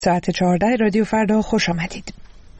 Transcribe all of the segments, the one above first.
ساعت 14 رادیو فردا خوش آمدید.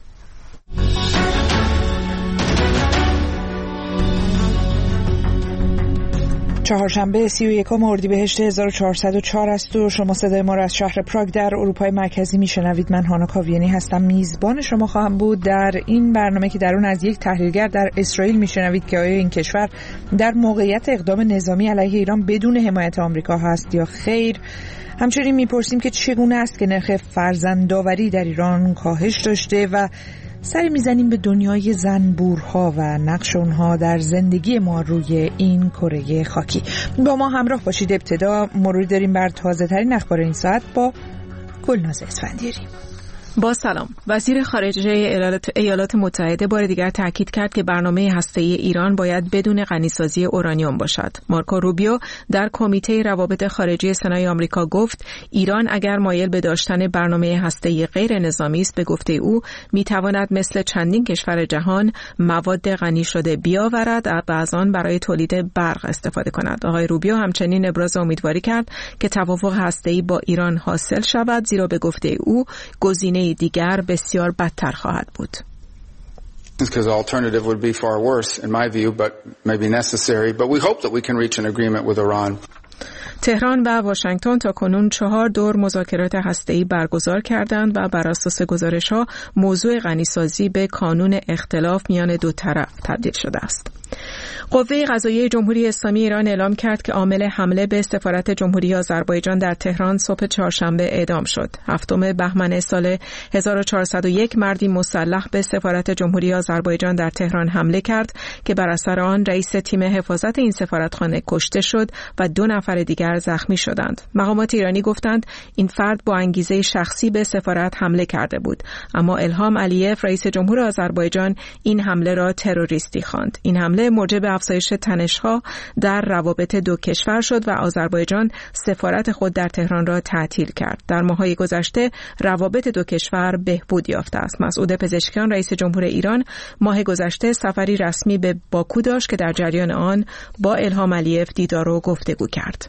چهارشنبه 31 اردیبهشت 1404 است و شما صدای ما را از شهر پراگ در اروپای مرکزی میشنوید. من هانا کاویانی هستم، میزبان شما خواهم بود در این برنامه که در اون از یک تحلیلگر در اسرائیل میشنوید که آیا این کشور در موقعیت اقدام نظامی علیه ایران بدون حمایت آمریکا هست یا خیر. همچنین میپرسیم که چگونه است که نرخ فرزندآوری در ایران کاهش داشته و سری میزنیم به دنیای زنبورها و نقش اونها در زندگی ما روی این کره خاکی. با ما همراه باشید. ابتدا مرور داریم بر تازه ترین اخبار این ساعت با گلناز اسفندیاری. با سلام. وزیر خارجه ایالات متحده بار دیگر تاکید کرد که برنامه هسته‌ای ایران باید بدون غنیسازی اورانیوم باشد. مارکو روبیو در کمیته روابط خارجی سنای آمریکا گفت ایران اگر مایل به داشتن برنامه هسته‌ای غیر نظامی است، به گفته او میتواند مثل چندین کشور جهان مواد غنی شده بیاورد و از آن برای تولید برق استفاده کند. آقای روبیو همچنین ابراز امیدواری کرد که توافق هسته‌ای با ایران حاصل شود، زیرا به گفته او گزینه دیگر بسیار بدتر خواهد بود. Because the alternative would be far worse in my view, but maybe necessary. But we hope that we can reach an agreement with Iran. تهران و واشنگتن تاکنون 4 دور مذاکرات هسته‌ای برگزار کردند و بر اساس گزارش‌ها موضوع غنیسازی به کانون اختلاف میان دو طرف تبدیل شده است. قوه قضاییه جمهوری اسلامی ایران اعلام کرد که عامل حمله به سفارت جمهوری آذربایجان در تهران صبح چهارشنبه اعدام شد. 7 بهمن سال 1401 مردی مسلح به سفارت جمهوری آذربایجان در تهران حمله کرد که بر اثر آن رئیس تیم حفاظت این سفارتخانه کشته شد و 2 نفر دیگر زخمی شدند. مقامات ایرانی گفتند این فرد با انگیزه شخصی به سفارت حمله کرده بود، اما الهام علیف رئیس جمهور آذربایجان این حمله را تروریستی خواند. این حمله موجب افزایش تنش‌ها در روابط دو کشور شد و آذربایجان سفارت خود در تهران را تعطیل کرد. در ماه‌های گذشته روابط دو کشور بهبود یافته است. مسعود پزشکیان رئیس جمهور ایران ماه گذشته سفری رسمی به باکو داشت که در جریان آن با الهام علیف دیدار و گفتگو کرد.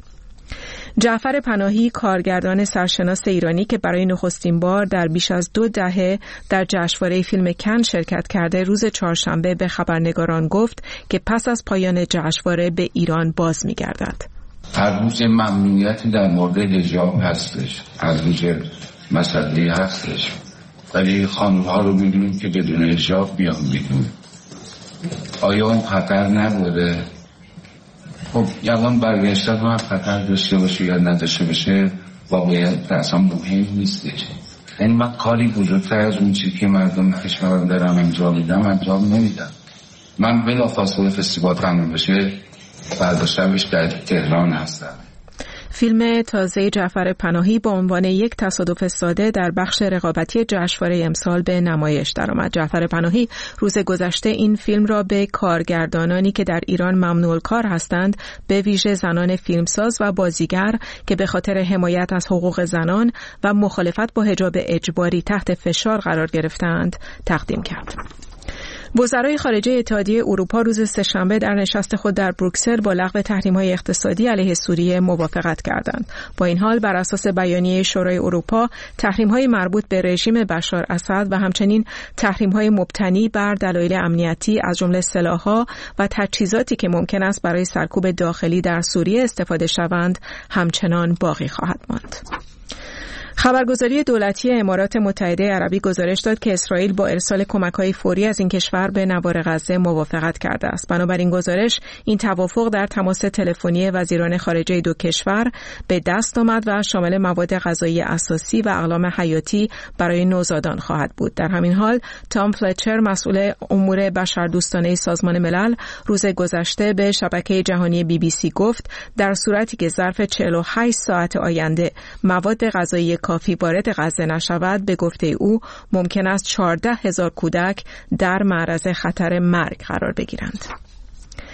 جعفر پناهی کارگردان سرشناس ایرانی که برای نخستین بار در بیش از 2 دهه در جشنواره فیلم کن شرکت کرده، روز چهارشنبه به خبرنگاران گفت که پس از پایان جشنواره به ایران باز می‌گردد. هر روز ممنوعیتی در مورد حجاب هستش، هر روز مسئله هستش، ولی خانم‌ها رو می‌بینیم که بدون حجاب بیان بیرون. آیا اون خطر نبوده؟ خب یوان برگشتن رو هم خطر داشته باشه یا نداشته باشه واقعیت اصلا مهم نیستش. یعنی من کاری بزرگتر از اون چیزی که مردم کشورم دارم انجام نمیدم. من بلافاصله فستیوال تموم بشه فردا شبش در تهران هستم. فیلم تازه جعفر پناهی با عنوان یک تصادف ساده در بخش رقابتی جشنواره امسال به نمایش درآمد. جعفر پناهی روز گذشته این فیلم را به کارگردانانی که در ایران ممنوع الکار هستند، به ویژه زنان فیلمساز و بازیگر که به خاطر حمایت از حقوق زنان و مخالفت با حجاب اجباری تحت فشار قرار گرفتند، تقدیم کرد. وزرای خارجه اتحادیه اروپا روز سه‌شنبه در نشست خود در بروکسل با لغو تحریم‌های اقتصادی علیه سوریه موافقت کردند. با این حال بر اساس بیانیه شورای اروپا، تحریم‌های مربوط به رژیم بشار اسد و همچنین تحریم‌های مبتنی بر دلایل امنیتی از جمله سلاح‌ها و تجهیزاتی که ممکن است برای سرکوب داخلی در سوریه استفاده شوند، همچنان باقی خواهد ماند. خبرگزاری دولتی امارات متحده عربی گزارش داد که اسرائیل با ارسال کمک‌های فوری از این کشور به نوار غزه موافقت کرده است. بنابراین گزارش این توافق در تماس تلفنی وزیران خارجه دو کشور به دست آمد و شامل مواد غذایی اساسی و اقلام حیاتی برای نوزادان خواهد بود. در همین حال تام فلچر مسئول امور بشردوستانه سازمان ملل روز گذشته به شبکه جهانی BBC گفت در صورتی که ظرف 48 ساعت آینده مواد غذایی کافی وارد غزه نشود، به گفته او ممکن است 14,000 کودک در معرض خطر مرگ قرار بگیرند.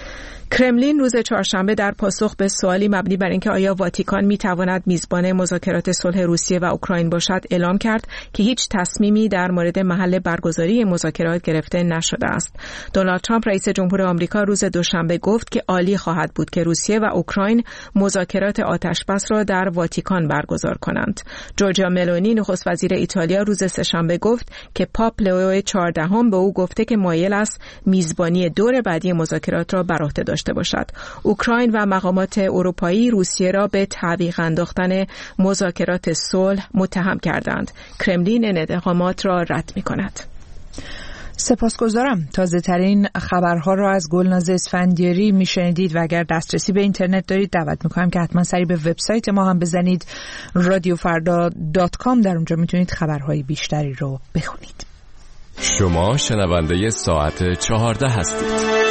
کرملین روز چهارشنبه در پاسخ به سوالی مبنی بر اینکه آیا واتیکان میتواند میزبان مذاکرات صلح روسیه و اوکراین باشد اعلام کرد که هیچ تصمیمی در مورد محل برگزاری مذاکرات گرفته نشده است. دونالد ترامپ رئیس جمهور آمریکا روز دوشنبه گفت که عالی خواهد بود که روسیه و اوکراین مذاکرات آتشبس را در واتیکان برگزار کنند. جورجیا ملونی نخست وزیر ایتالیا روز سه‌شنبه گفت که پاپ لئو 14 به او گفته که مایل است میزبانی دور بعدی مذاکرات را بر عهده داشته باشد. اوکراین و مقامات اروپایی روسیه را به تعویق انداختن مذاکرات صلح متهم کردند. کرملین این اتهامات را رد می‌کند. سپاسگزارم. تازه ترین خبرها را از گلناز اسفندیاری میشنیدید و اگر دسترسی به اینترنت دارید دعوت میکنم که حتما سری به وبسایت ما هم بزنید radiofarda.com. در اونجا میتونید خبرهای بیشتری رو بخونید. شما شنونده ساعت 14 هستید.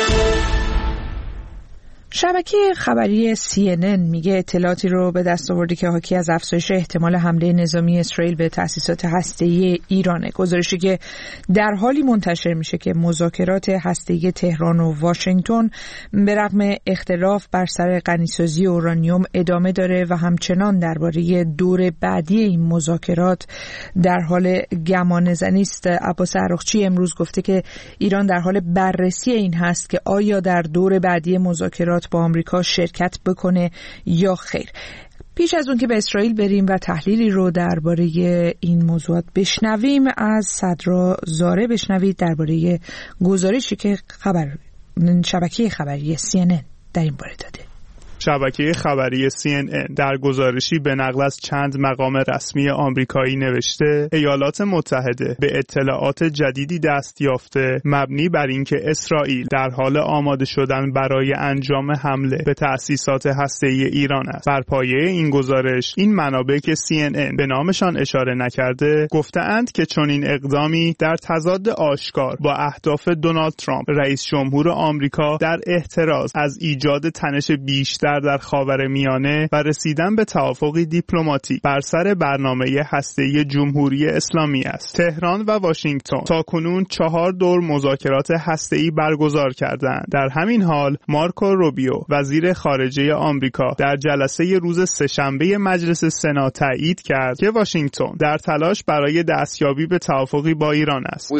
شبکه خبری CNN میگه اطلاعاتی رو به دست آورده که حاکی از افزایش احتمال حمله نظامی اسرائیل به تأسیسات هسته‌ای ایرانه. گزارشی که در حالی منتشر میشه که مذاکرات هسته‌ای تهران و واشنگتن به رغم اختلاف بر سر غنیسازی اورانیوم ادامه داره و همچنان درباره دور بعدی این مذاکرات در حال گمانه‌زنی است. عباس عراقچی امروز گفته که ایران در حال بررسی این هست که آیا در دور بعدی مذاکرات با آمریکا شرکت بکنه یا خیر. پیش از اون که به اسرائیل بریم و تحلیلی رو درباره این موضوعات بشنویم، از صدرا زاره بشنوید درباره گزارشی که شبکه خبری CNN در این باره داده. شبکه خبری CNN در گزارشی به نقل از چند مقام رسمی آمریکایی نوشته ایالات متحده به اطلاعات جدیدی دست یافته مبنی بر اینکه اسرائیل در حال آماده شدن برای انجام حمله به تأسیسات هسته‌ای ایران است. بر پایه این گزارش این منابع که CNN به نامشان اشاره نکرده گفته‌اند که چنین اقدامی در تضاد آشکار با اهداف دونالد ترامپ رئیس جمهور آمریکا در احتراز از ایجاد تنش بیشتر در خاورمیانه و رسیدن به توافقی دیپلماتیک بر سر برنامه هسته‌ای جمهوری اسلامی است. تهران و واشنگتن تاکنون 4 دور مذاکرات هسته‌ای برگزار کردند. در همین حال مارکو روبیو وزیر خارجه آمریکا در جلسه روز سه‌شنبه مجلس سنا تایید کرد که واشنگتن در تلاش برای دستیابی به توافقی با ایران است.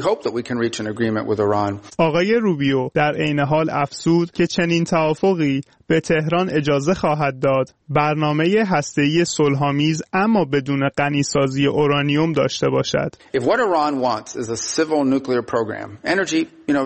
آقای روبیو در عین حال افزود که چنین توافقی به تهران اجازه خواهد داد برنامه هسته‌ای صلح‌آمیز اما بدون غنیسازی اورانیوم داشته باشد. If what Iran wants is a civil nuclear program, energy,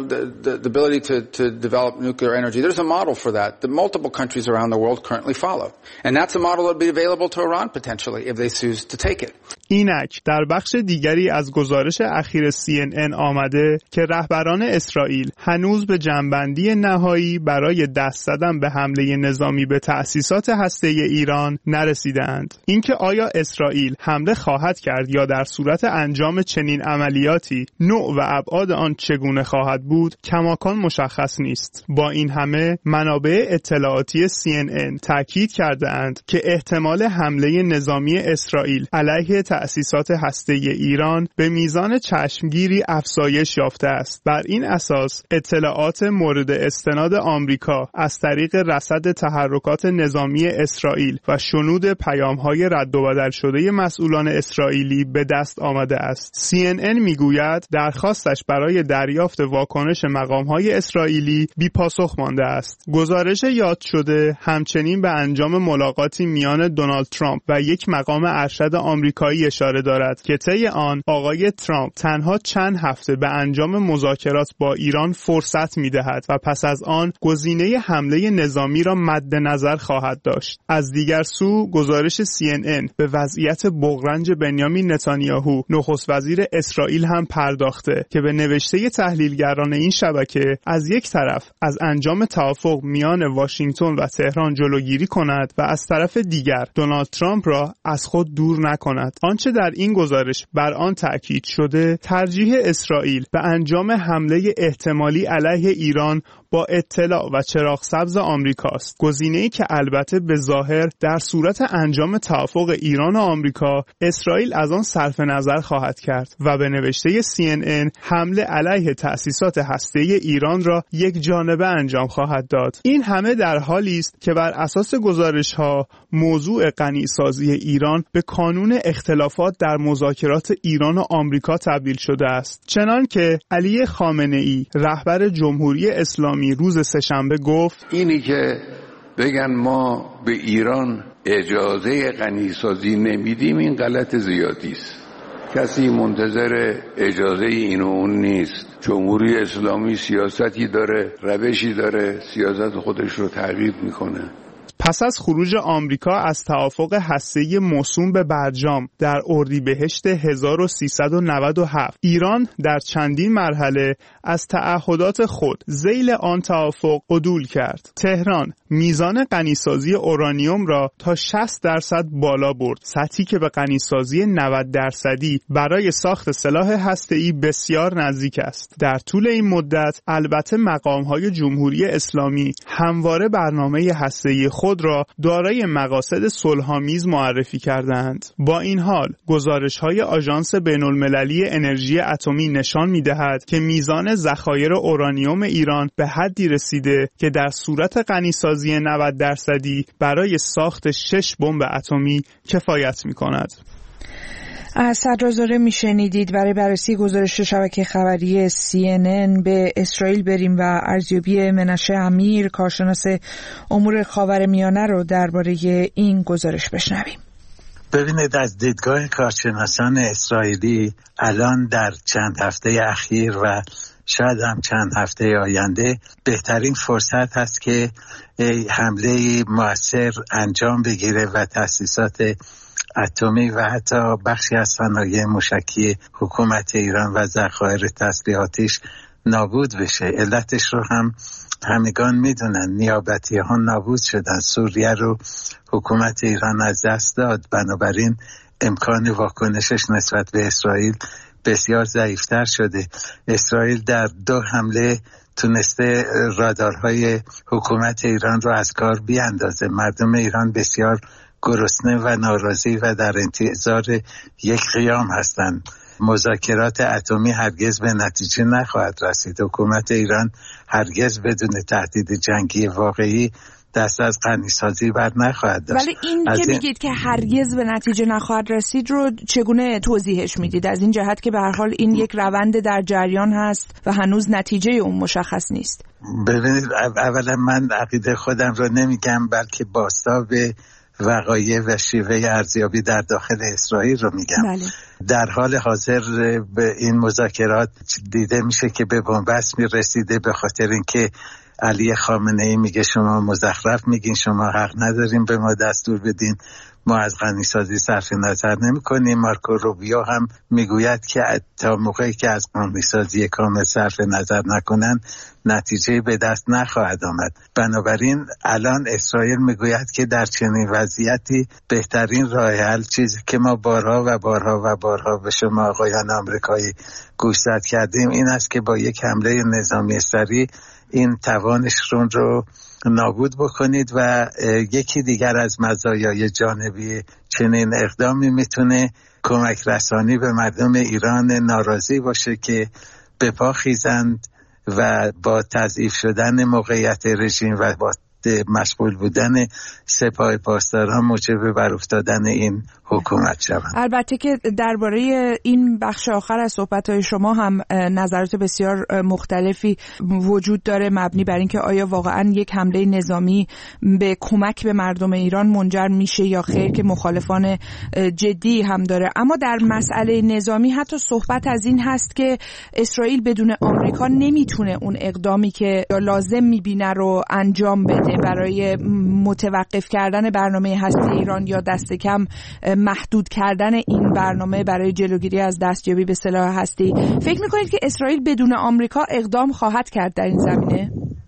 the ability to develop nuclear energy, there's a model for that multiple countries around the world currently follow. And that's a model that would be available to Iran potentially if they choose to take it. اینک در بخش دیگری از گزارش اخیر CNN آمده که رهبران اسرائیل هنوز به جنبندی نهایی برای دست زدن به حمله نظامی به تأسیسات هسته‌ای ایران نرسیدند. اینکه آیا اسرائیل حمله خواهد کرد یا در صورت انجام چنین عملیاتی نوع و ابعاد آن چگونه خواهد بود کماکان مشخص نیست. با این همه منابع اطلاعاتی CNN تاکید کرده‌اند که احتمال حمله نظامی اسرائیل علیه تأسیسات هسته‌ای ایران به میزان چشمگیری افزایش یافته است. بر این اساس اطلاعات مورد استناد آمریکا از طریق رصد تحرکات نظامی اسرائیل و شنود پیام‌های رد و بدل شده مسئولان اسرائیلی به دست آمده است. CNN میگوید درخواستش برای دریافت واکنش مقام‌های اسرائیلی بی‌پاسخ مانده است. گزارش یاد شده همچنین به انجام ملاقاتی میان دونالد ترامپ و یک مقام ارشد آمریکایی اشاره دارد که طی آن آقای ترامپ تنها چند هفته به انجام مذاکرات با ایران فرصت می‌دهد و پس از آن گزینه حمله نظامی را مد نظر خواهد داشت. از دیگر سو گزارش CNN به وضعیت بغرنج بنیامین نتانیاهو نخست وزیر اسرائیل هم پرداخته که به نوشته تحلیلگران این شبکه از یک طرف از انجام توافق میان واشنگتن و تهران جلوگیری کند و از طرف دیگر دونالد ترامپ را از خود دور نکند. آنچه در این گزارش بر آن تاکید شده ترجیح اسرائیل به انجام حمله احتمالی علیه ایران با اطلاع و چراغ سبز آمریکاست. گزینه‌ای که البته به ظاهر در صورت انجام توافق ایران و آمریکا، اسرائیل از آن صرف نظر خواهد کرد و به نوشته CNN حمله علیه تأسیسات هسته‌ای ایران را یک جانبه انجام خواهد داد. این همه در حالی است که بر اساس گزارش‌ها موضوع غنی‌سازی ایران به کانون اختلافات در مذاکرات ایران و آمریکا تبدیل شده است. چنان که علی خامنه‌ای رهبر جمهوری اسلامی روز سه‌شنبه گفت: اینی که بگن ما به ایران اجازه غنی‌سازی نمیدیم این غلط زیادی است. کسی منتظر اجازه این و اون نیست. جمهوری اسلامی سیاستی داره، روشی داره، سیاست خودش رو تغییر میکنه. پس از خروج آمریکا از توافق هسته‌ای موسوم به برجام در اردیبهشت 1397، ایران در چندین مرحله از تعهدات خود ذیل آن توافق عدول کرد. تهران میزان غنی‌سازی اورانیوم را تا 60% بالا برد، سطحی که به غنی‌سازی 90% برای ساخت سلاح هسته‌ای بسیار نزدیک است. در طول این مدت البته مقام‌های جمهوری اسلامی همواره برنامه هسته‌ای خود را دارای مقاصد صلح‌آمیز معرفی کردند. با این حال گزارش‌های آژانس بین‌المللی انرژی اتمی نشان می‌دهد که میزان ذخایر اورانیوم ایران به حدی رسیده که در صورت غنی‌سازی 90% برای ساخت 6 بمب اتمی کفایت می‌کند. از صدراعظم میشنیدید. برای بررسی گزارش شبکه خبری CNN به اسرائیل بریم و ارزیابی منشه امیر، کارشناس امور خاورمیانه رو درباره این گزارش بشنویم. ببینید، از دیدگاه کارشناسان اسرائیلی الان در چند هفته اخیر و شاید هم چند هفته آینده بهترین فرصت هست که حمله مؤثر انجام بگیره و تأسیسات اتمی و حتی بخشی از صنایع موشکی حکومت ایران و ذخایر تسلیحاتیش نابود بشه. علتش رو هم همگان میدونن، نیابتی ها نابود شدن، سوریه رو حکومت ایران از دست داد، بنابراین امکان واکنشش نسبت به اسرائیل بسیار ضعیفتر شده. اسرائیل در 2 حمله تونسته رادارهای حکومت ایران رو از کار بیاندازه. مردم ایران بسیار گرسنه و ناراضی و در انتظار یک قیام هستند. مذاکرات اتمی هرگز به نتیجه نخواهد رسید. حکومت ایران هرگز بدون تهدید جنگی واقعی دست از غنی‌سازی بر نخواهد داشت. ولی این که میگید که هرگز به نتیجه نخواهد رسید رو چگونه توضیحش میدید؟ از این جهت که به هر حال این یک روند در جریان هست و هنوز نتیجه اون مشخص نیست. ببینید، اولا من عقیده خودم رو نمیگم، بلکه بازتاب وقایع و شیوه ارزیابی در داخل اسرائیل رو میگم. بله. در حال حاضر به این مذاکرات دیده میشه که به بنبست میرسیده، به خاطر اینکه علی خامنه‌ای میگه شما مزخرف میگین، شما حق ندارین به ما دستور بدین، ما از غنی‌سازی صرف نظر نمی‌کنیم. مارکو روبیو هم میگوید که تا موقعی که از غنی‌سازی کامل صرف نظر نکنن نتیجه به دست نخواهد آمد. بنابراین الان اسرائیل میگوید که در چنین وضعیتی بهترین راه حل، چیزی که ما بارها و بارها و بارها به شما آقایان آمریکایی گوشزد کردیم، این است که با یک حمله نظامی سریع این توانشون رو نابود بکنید و یکی دیگر از مزایای جانبی چنین اقدامی میتونه کمک رسانی به مردم ایران ناراضی باشه که به پا خیزند و با تضعیف شدن موقعیت رژیم و با مشغول بودن سپاه پاسداران موجب بر افتادن این حکومت شوند. البته که درباره این بخش آخر از صحبت‌های شما هم نظرات بسیار مختلفی وجود داره، مبنی بر اینکه آیا واقعاً یک حمله نظامی به کمک به مردم ایران منجر میشه یا خیر، که مخالفان جدی هم داره. اما در مسئله نظامی حتی صحبت از این هست که اسرائیل بدون آمریکا نمیتونه اون اقدامی که لازم میبینه رو انجام بده برای متوقف کردن برنامه هسته ایران یا دست کم محدود کردن این برنامه برای جلوگیری از دستیابی به سلاح هسته‌ای. فکر می‌کنید که اسرائیل بدون آمریکا اقدام خواهد کرد در این زمینه؟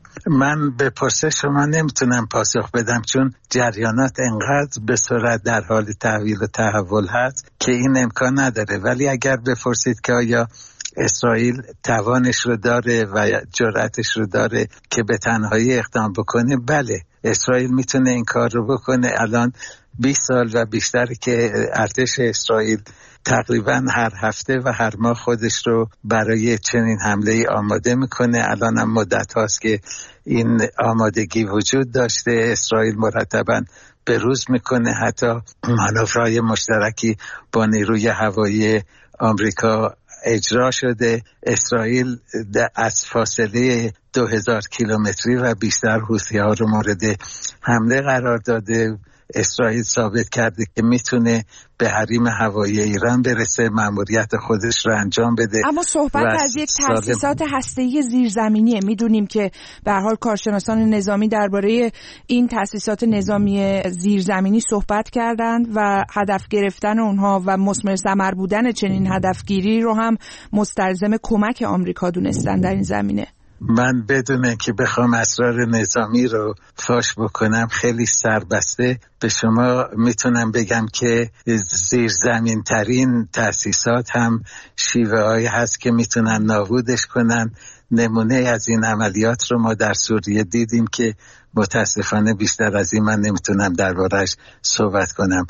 من به پرسش شما نمیتونم پاسخ بدم، چون جریانات انقدر به سرعت در حال تحویل و تحول هست که این امکان نداره. ولی اگر بپرسید که آیا اسرائیل توانش رو داره و جرأتش رو داره که به تنهایی اقدام بکنه. بله، اسرائیل میتونه این کار رو بکنه. الان 20 سال و بیشتر که ارتش اسرائیل تقریبا هر هفته و هر ماه خودش رو برای چنین حمله آماده میکنه. الان هم مدت هاست که این آمادگی وجود داشته. اسرائیل مرتباً بروز میکنه، حتی مانورهای مشترکی با نیروی هوایی آمریکا اجرا شده. اسرائیل از فاصله 2000 کیلومتری و بیشتر حوثی‌ها رو مورد حمله قرار داده. اسرائیل ثابت کرده که میتونه به حریم هوایی ایران برسه، مأموریت خودش رو انجام بده. اما صحبت از یک تأسیسات هسته‌ای زیرزمینیه. میدونیم که به هر حال کارشناسان نظامی درباره این تأسیسات نظامی زیرزمینی صحبت کردند و هدف گرفتن اونها و مثمر ثمر بودن چنین هدفگیری رو هم مستلزم کمک آمریکا دونستن در این زمینه. من بدون که بخوام اسرار نظامی رو فاش بکنم خیلی سربسته به شما میتونم بگم که زیرزمین ترین تأسیسات هم شیوه هایی هست که میتونن نابودش کنن. نمونه از این عملیات رو ما در سوریه دیدیم که متاسفانه بیشتر از این من نمیتونم دربارش صحبت کنم.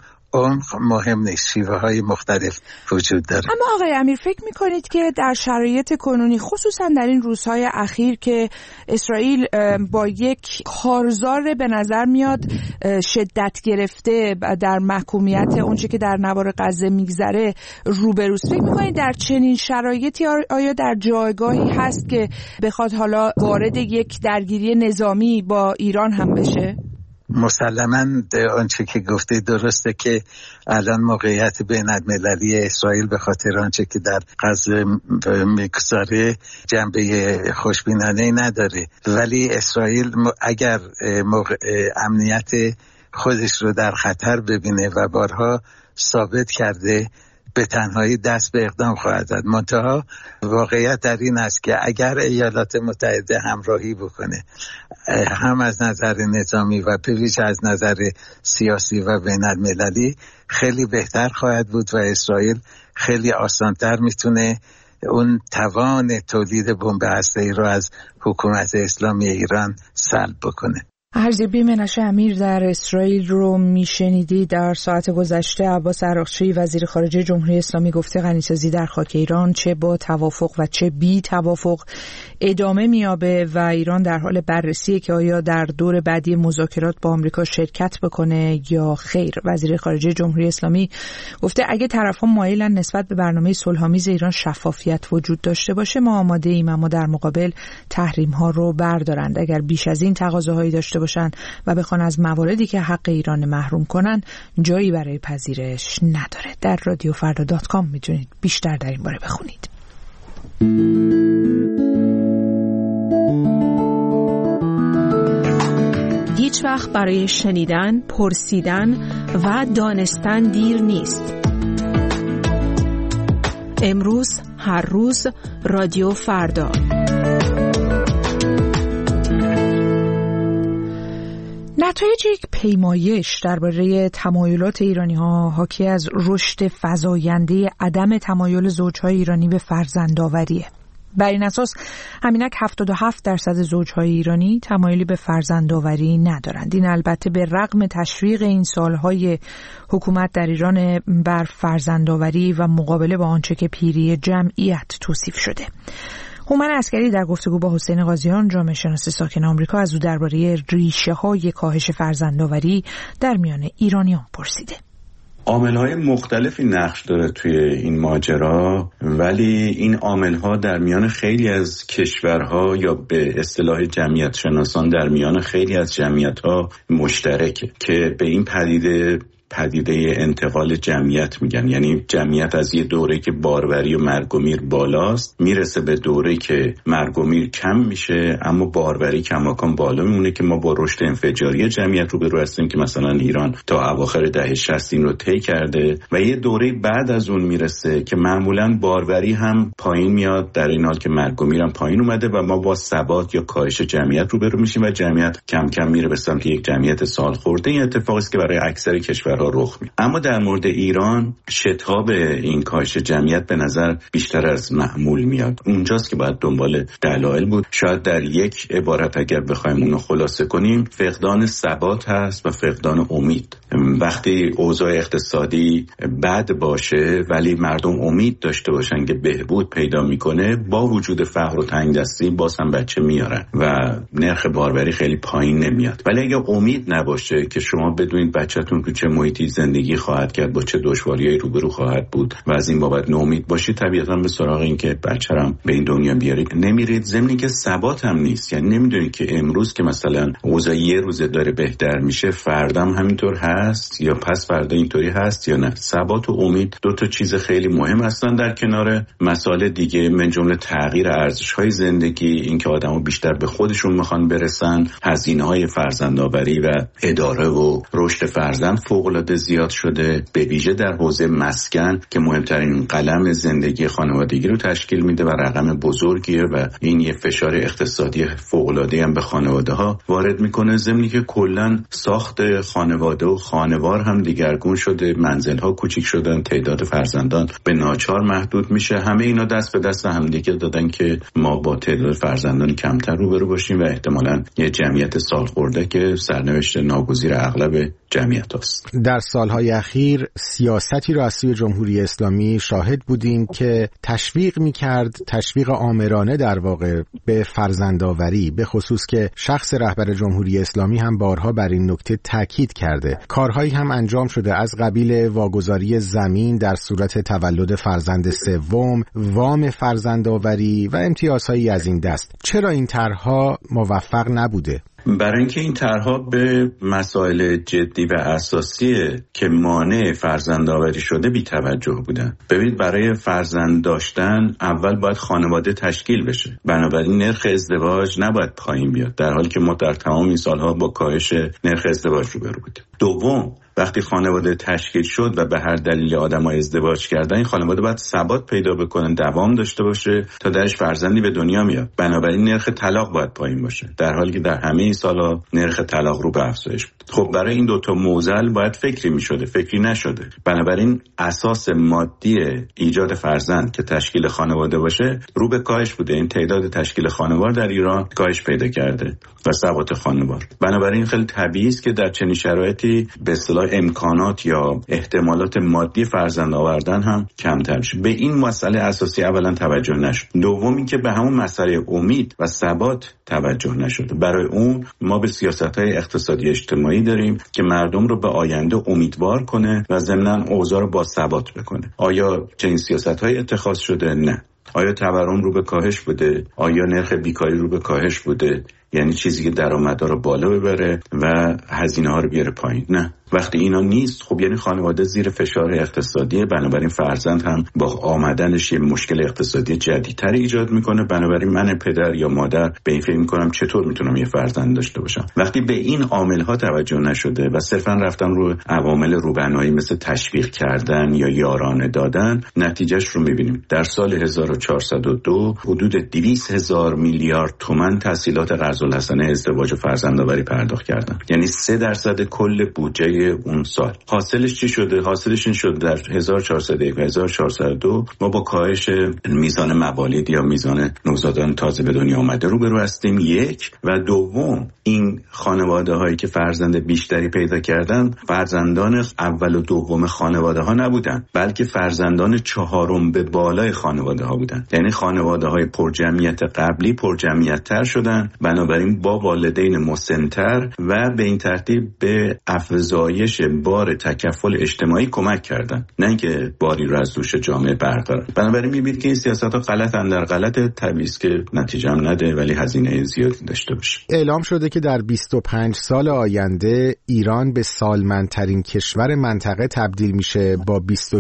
مهم نیست، شیوه های مختلف وجود داره. اما آقای امیر فکر میکنید که در شرایط کنونی، خصوصا در این روزهای اخیر که اسرائیل با یک کارزار به نظر میاد شدت گرفته در محکومیت اونچه که در نوار غزه میگذره روبروست، فکر میکنید در چنین شرایطی آیا در جایگاهی هست که بخواد حالا وارد یک درگیری نظامی با ایران هم بشه؟ مسلماً آنچه که گفته درسته که الان موقعیت بین‌المللی اسرائیل به خاطر آنچه که در غزه میگذاره جنبه خوشبینانه‌ای نداره، ولی اسرائیل اگر امنیت خودش رو در خطر ببینه و بارها ثابت کرده به تنهایی دست به اقدام خواهد زد. منتها واقعیت در این است که اگر ایالات متحده همراهی بکنه، هم از نظر نظامی و به ویژه از نظر سیاسی و بین‌المللی، خیلی بهتر خواهد بود و اسرائیل خیلی آسان‌تر میتونه اون توان تولید بمب هسته‌ای رو از حکومت اسلامی ایران سلب بکنه. ارزیابی منشه امیر در اسرائیل رو میشنیدی. در ساعت گذشته عباس عراقچی وزیر خارجه جمهوری اسلامی گفته غنیسازی در خاک ایران چه با توافق و چه بی توافق ادامه میابه و ایران در حال بررسیه که آیا در دور بعدی مذاکرات با آمریکا شرکت بکنه یا خیر. وزیر خارجه جمهوری اسلامی گفته اگه طرف‌ها مایلن نسبت به برنامه صلح‌آمیز ایران شفافیت وجود داشته باشه ما آماده ایم، اما در مقابل تحریم‌ها رو بردارند. اگر بیش از این تقاضاهایی داشته باشن و بخوان از مواردی که حق ایران محروم کنن جایی برای پذیرش نداره. در رادیوفردا.com میتونید بیشتر در این باره بخونید. هیچ وقت برای شنیدن، پرسیدن و دانستن دیر نیست. امروز، هر روز، رادیو فردا. نتایج یک پیمایش درباره تمایلات ایرانی‌ها حاکی از رشد فزاینده عدم تمایل زوج‌های ایرانی به فرزندآوریه. بر این اساس همینک 77% زوج‌های ایرانی تمایلی به فرزندآوری ندارند. این البته به رغم تشویق این سالهای حکومت در ایران بر فرزندآوری و مقابله با آنچه که پیری جمعیت توصیف شده. هومن عسکری در گفتگو با حسین قاضیان جامعه شناس ساکن آمریکا از او درباره ریشه‌های کاهش فرزندآوری در میان ایرانیان پرسیده. عامل‌های مختلفی نقش داره توی این ماجرا، ولی این عامل‌ها در میان خیلی از کشورها یا به اصطلاح جمعیت شناسان در میان خیلی از جمعیت‌ها مشترکه که به این پدیده انتقال جمعیت میگن. یعنی جمعیت از یه دوره که باروری و مرگ و میر بالاست میرسه به دوره که مرگ و میر کم میشه اما باروری کماکان بالا میمونه که ما با رشد انفجاری جمعیت روبرو هستیم که مثلا ایران تا اواخر دهه 60 این رو طی کرده و یه دوره بعد از اون میرسه که معمولا باروری هم پایین میاد در این حال که مرگ و میر هم پایین اومده و ما با ثبات یا کاهش جمعیت روبرو میشیم و جمعیت کم کم میره به سمت یک جمعیت سالخورده. این اتفاقی است که برای اکثر کشورها کارها رخ میده. اما در مورد ایران شتاب این کاهش جمعیت به نظر بیشتر از معمول میاد. اونجاست که باید دنبال دلایل بود. شاید در یک عبارت اگر بخوایم اونو خلاصه کنیم، فقدان ثبات هست و فقدان امید. وقتی اوضاع اقتصادی بد باشه ولی مردم امید داشته باشن که بهبود پیدا میکنه، با وجود فقر و تنگدستی باز هم بچه میارن و نرخ باربری خیلی پایین نمیاد. ولی اگه امید نباشه که شما بدونید بچه‌تون تو چه محیطی زندگی خواهد کرد، با چه دشواریایی روبرو خواهد بود و از این بابت ناامید باشید، طبیعتاً به سراغ این که بچه‌رم به این دنیا بیارید نمیرید. ضمن که ثبات هم نیست، یعنی نمیدونید که امروز که مثلا اوضاع یه روزه داره بهتر میشه، فردا هم همینطور هست یا پس فردا اینطوری هست یا نه. ثبات و امید دو تا چیز خیلی مهم هستن در کنار مسائل دیگه، من جمله تغییر ارزش‌های زندگی، اینکه آدم‌ها بیشتر به خودشون میخوان برسن، هزینه‌های فرزندآوری و اداره و رشد فرزند فوق‌العاده زیاد شده، به ویژه در حوزه مسکن که مهمترین قلم زندگی خانوادگی رو تشکیل میده و رقم بزرگیه و این یه فشار اقتصادی فوق‌العاده هم به خانواده‌ها وارد میکنه. ضمن که کلاً ساخت خانواده و خانوار هم دیگرگون شده، منزل‌ها کوچیک شدن، تعداد فرزندان به ناچار محدود میشه. همه اینا دست به دست هم دیگه دادن که ما با تعداد فرزندان کمتر روبرو باشیم و احتمالاً یه جمعیت سالخورده که سرنوشت ناگزیر اغلب جمعیت است. در سالهای اخیر سیاستی را از سوی جمهوری اسلامی شاهد بودیم که تشویق می‌کرد، تشویق آمرانه در واقع به فرزندآوری، به خصوص که شخص رهبر جمهوری اسلامی هم بارها بر این نکته تاکید کرده. کارهایی هم انجام شده از قبیل واگذاری زمین در صورت تولد فرزند سوم، وام فرزندآوری و امتیازهایی از این دست. چرا این طرح‌ها موفق نبوده؟ برای اینکه این طرح‌ها به مسائل جدی و اساسی که مانع فرزندآوری شده بی توجه بودن. ببینید، برای فرزند داشتن اول باید خانواده تشکیل بشه، بنابراین نرخ ازدواج نباید پایین بیاد، در حالی که ما در تمام این سالها با کاهش نرخ ازدواج روبرو بودیم. دوم، وقتی خانواده تشکیل شد و به هر دلیل آدم‌ها ازدواج کردن، این خانواده باید ثبات پیدا بکنن، دوام داشته باشه تا درش فرزندی به دنیا میاد. بنابراین نرخ طلاق باید پایین باشه، در حالی که در همه این سال‌ها نرخ طلاق رو به افزایش بود. خب برای این دوتا معضل باید فکری میشده، فکری نشده. بنابراین اساس مادی ایجاد فرزند که تشکیل خانواده باشه رو به کاهش بوده. این تعداد تشکیل خانوار در ایران کاهش پیدا کرده و ثبات خانوار. بنابراین خیلی طبیعی است که در چنین شرایطی به اصطلاح امکانات یا احتمالات مادی فرزند آوردن هم کمتر شه. به این مسئله اساسی اولا توجه نشد. دوم اینکه به همون مسئله امید و ثبات توجه نشده. برای اون ما به سیاست‌های اقتصادی اجتماعی داریم که مردم رو به آینده امیدوار کنه و ضمناً اوضاع رو با ثبات بکنه. آیا چنین سیاست‌های اتخاذ شده؟ نه. آیا تورم رو به کاهش بوده؟ آیا نرخ بیکاری رو به کاهش بوده؟ یعنی چیزی که درآمدها رو بالا ببره و هزینه‌ها رو بیاره پایین؟ نه. وقتی اینا نیست، خب یعنی خانواده زیر فشار اقتصادیه، بنابراین فرزند هم با آمدنش یه مشکل اقتصادی جدیدتر ایجاد میکنه. بنابراین من پدر یا مادر به این فکر میکنم چطور میتونم یه فرزند داشته باشم. وقتی به این عامل‌ها توجه نشده و صرفا رفتن رو عوامل روبنایی مثل تشویق کردن یا یارانه دادن، نتیجهش رو میبینیم. در سال 1402 حدود 200,000 میلیارد تومان تسهیلات قرض‌الحسنه ازدواج و فرزندآوری پرداخت کردن، یعنی 3% کل بودجه اون سال. حاصلش چی شده؟ حاصلش این شده در 1401 و 1402 ما با کاهش میزان موالید یا میزان نوزادان تازه به دنیا آمده روبرو هستیم. یک و دوم، این خانواده هایی که فرزند بیشتری پیدا کردن فرزندان اول و دوم خانواده ها نبودن، بلکه فرزندان چهارم به بالای خانواده ها بودن. یعنی خانواده های پر جمعیت قبلی پر جمعیت تر شدن، بنابراین با والدین مسن‌تر و به این ترتیب به افزایش بار تکفل اجتماعی کمک کردن، نه اینکه باری رو از دوش جامعه بردارن. بنابراین میبینید که این سیاست‌ها غلطن در غلط، طبیعی است که نتیجه هم نده ولی هزینه زیادی داشته باشه. اعلام شده که در 25 سال آینده ایران به سالمندترین کشور منطقه تبدیل میشه با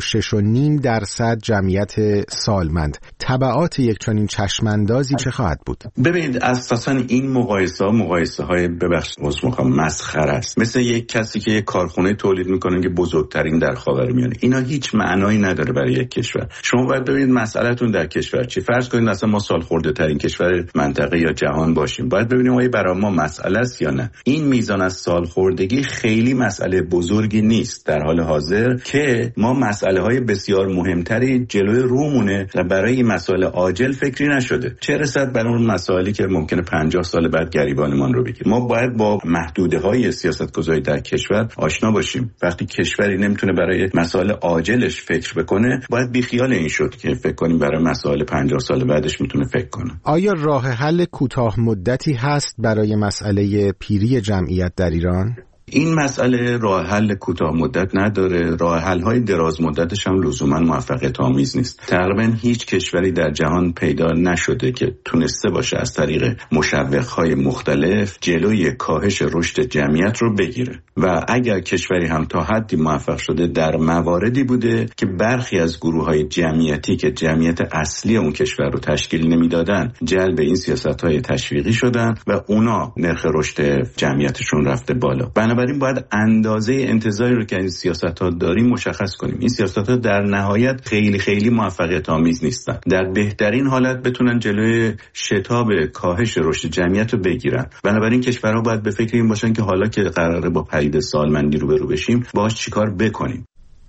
26.5% جمعیت سالمند. تبعات یک چنین چشماندازی چه خواهد بود؟ ببینید، اساساً این مقایسه های مسخره است. مثل یک کسی که یک کارخونه تولید میکنه که بزرگترین در خاورمیانه. اینا هیچ معنایی نداره برای یک کشور. شما باید ببینید مسئله‌تون در کشور چی. فرض کنید مثلا ما سالخورده ترین کشور منطقه یا جهان باشیم. باید ببینیم آیا برای ما مسئله است یا نه. این میزان از سالخوردگی خیلی مسئله بزرگی نیست در حال حاضر که ما مسئله‌های بسیار مهمتری جلوی رومونه و برای این مسائل عاجل فکری نشده. چه رسد برای اون مسائلی که ممکنه 50 سال بعد گریبانمان رو بگیره. ما باید با محدوده‌های سیاست‌گذاری در کشور آشنا باشیم. وقتی کشوری نمیتونه برای مسائل عاجلش فکر بکنه، باید بیخیال این شد که فکر کنیم برای مسائل 50 سال بعدش میتونه فکر کنه. آیا راه حل کوتاه مدتی هست برای مسئله پیری جمعیت در ایران؟ این مسئله راه حل کوتاه مدت نداره. راه حل های دراز مدتش هم لزوما موفقیت آمیز نیست. تقریبا هیچ کشوری در جهان پیدا نشده که تونسته باشه از طریق مشوق‌های مختلف جلوی کاهش رشد جمعیت رو بگیره. و اگر کشوری هم تا حدی موفق شده، در مواردی بوده که برخی از گروه‌های جمعیتی که جمعیت اصلی اون کشور رو تشکیل نمیدادن جلب این سیاست‌های تشویقی شدن و اونا نرخ رشد جمعیتشون رفته بالا. بنابراین باید اندازه انتظاری رو که این سیاست‌ها داریم مشخص کنیم. این سیاست‌ها در نهایت خیلی موفقیت آمیز نیستن. در بهترین حالت بتونن جلوی شتاب کاهش رشد جمعیت رو بگیرن. بنابراین کشورها باید به فکر این باشن که حالا که قراره با پدیده سالمندی روبرو بشیم، باهاش چیکار بکنیم.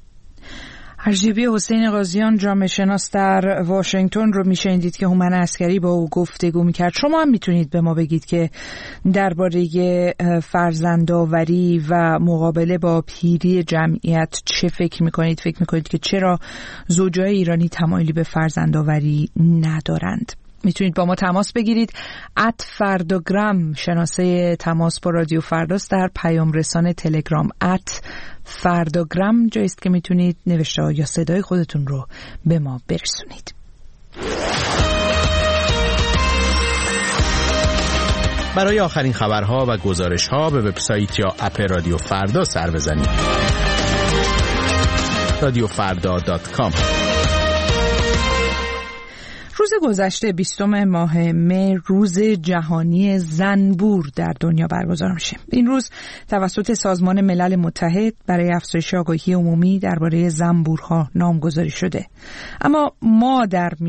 ارجبی حسین قاضیان، جامعه شناس در واشنگتن رو میشنیدید که هومن عسکری با او گفتگو میکرد. شما هم میتونید به ما بگید که درباره فرزندآوری و مقابله با پیری جمعیت چه فکر میکنید؟ فکر میکنید که چرا زوجای ایرانی تمایلی به فرزندآوری ندارند؟ میتونید با ما تماس بگیرید. @فرداگرام شناسه تماس با رادیو فرداست. در پیام رسان تلگرام @فرداگرام جاییست که میتونید نوشته یا صدای خودتون رو به ما برسونید. برای آخرین خبرها و گزارش‌ها به وبسایت یا اپ رادیو فردا سر بزنید. radiofarda.com. روز گذشته 20 ماه مه روز جهانی زنبور در دنیا برگزار میشه. این روز توسط سازمان ملل متحد برای افزایش آگاهی عمومی درباره زنبورها نامگذاری شده. اما ما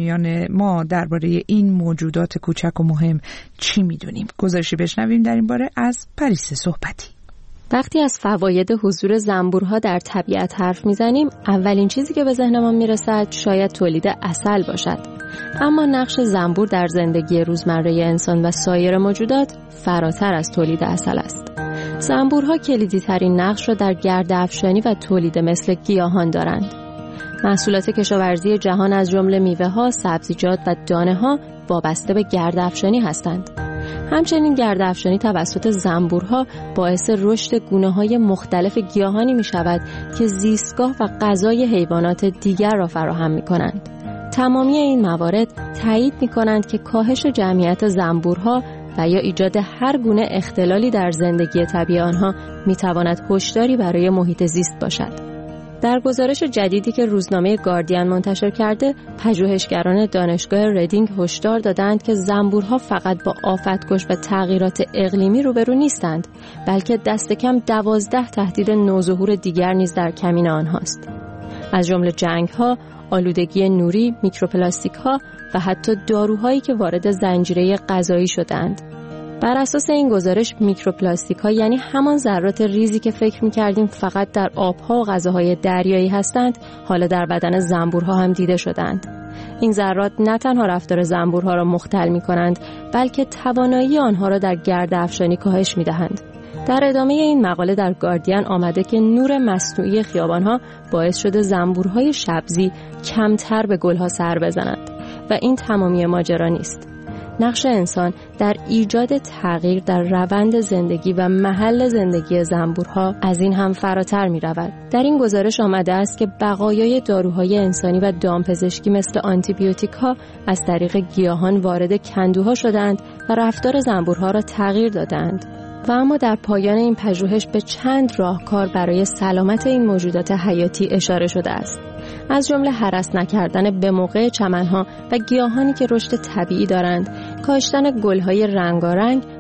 درباره این موجودات کوچک و مهم چی میدونیم؟ گزارشی بشنویم در این باره از پریسا صحبتی. وقتی از فواید حضور زنبورها در طبیعت حرف میزنیم، اولین چیزی که به ذهنمان میرسد شاید تولید عسل باشد. اما نقش زنبور در زندگی روزمره انسان و سایر موجودات فراتر از تولید عسل است. زنبورها کلیدی ترین نقش را در گرده‌افشانی و تولید مثل گیاهان دارند. محصولات کشاورزی جهان از جمله میوه‌ها، سبزیجات و دانه‌ها وابسته به گرده‌افشانی هستند. همچنین گرده‌افشانی توسط زنبورها باعث رشد گونه‌های مختلف گیاهانی می‌شود که زیستگاه و غذای حیوانات دیگر را فراهم می‌کنند. تمامی این موارد تایید می‌کنند که کاهش جمعیت زنبورها و یا ایجاد هر گونه اختلالی در زندگی طبیعی آنها می‌تواند هشداری برای محیط زیست باشد. در گزارش جدیدی که روزنامه گاردین منتشر کرده، پژوهشگران دانشگاه ریدینگ هشدار دادند که زنبورها فقط با آفت‌کش و تغییرات اقلیمی روبرو نیستند، بلکه دست کم 12 تهدید نوظهور دیگر نیز در کمین آنهاست. از جمله جنگ‌ها، آلودگی نوری، میکروپلاستیک‌ها و حتی داروهایی که وارد زنجیره غذایی شدند. بر اساس این گزارش میکروپلاستیک‌ها یعنی همان ذرات ریزی که فکر می‌کردیم فقط در آب‌ها و غذاهای دریایی هستند، حالا در بدن زنبورها هم دیده شدند. این ذرات نه تنها رفتار زنبورها را مختل می‌کنند، بلکه توانایی آنها را در گرده‌افشانی کاهش می‌دهند. در ادامه این مقاله در گاردین آمده که نور مصنوعی خیابان‌ها باعث شده زنبورهای سبزی کمتر به گل‌ها سر بزنند و این تمامی ماجرا نیست. نقش انسان در ایجاد تغییر در روند زندگی و محل زندگی زنبورها از این هم فراتر می رود. در این گزارش آمده است که بقایای داروهای انسانی و دامپزشکی مثل آنتیبیوتیک ها از طریق گیاهان وارد کندوها شدند و رفتار زنبورها را تغییر دادند. و اما در پایان این پژوهش به چند راهکار برای سلامت این موجودات حیاتی اشاره شده است. از جمله هرس نکردن به موقع چمنها و گیاهانی که رشد طبیعی دارند، کاشتن گل‌های رنگارنگ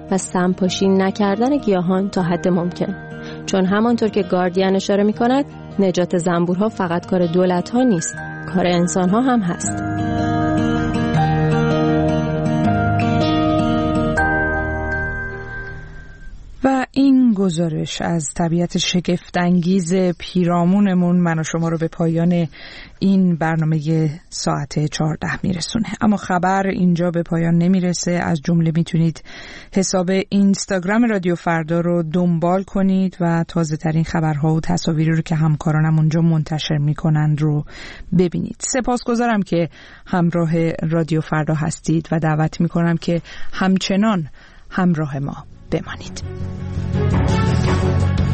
و سمپاشی نکردن گیاهان تا حد ممکن. چون همانطور که گاردین اشاره می‌کند، نجات زنبورها فقط کار دولت‌ها نیست، کار انسان‌ها هم هست. و این گزارش از طبیعت شگفت‌انگیز پیرامونمون من و شما رو به پایان این برنامه ساعت 14 میرسونه. اما خبر اینجا به پایان نمیرسه. از جمله میتونید حساب اینستاگرام رادیو فردا رو دنبال کنید و تازه ترین خبرها و تصاویری رو که همکارانم اونجا منتشر میکنند رو ببینید. سپاسگزارم که همراه رادیو فردا هستید و دعوت میکنم که همچنان همراه ما بمانید.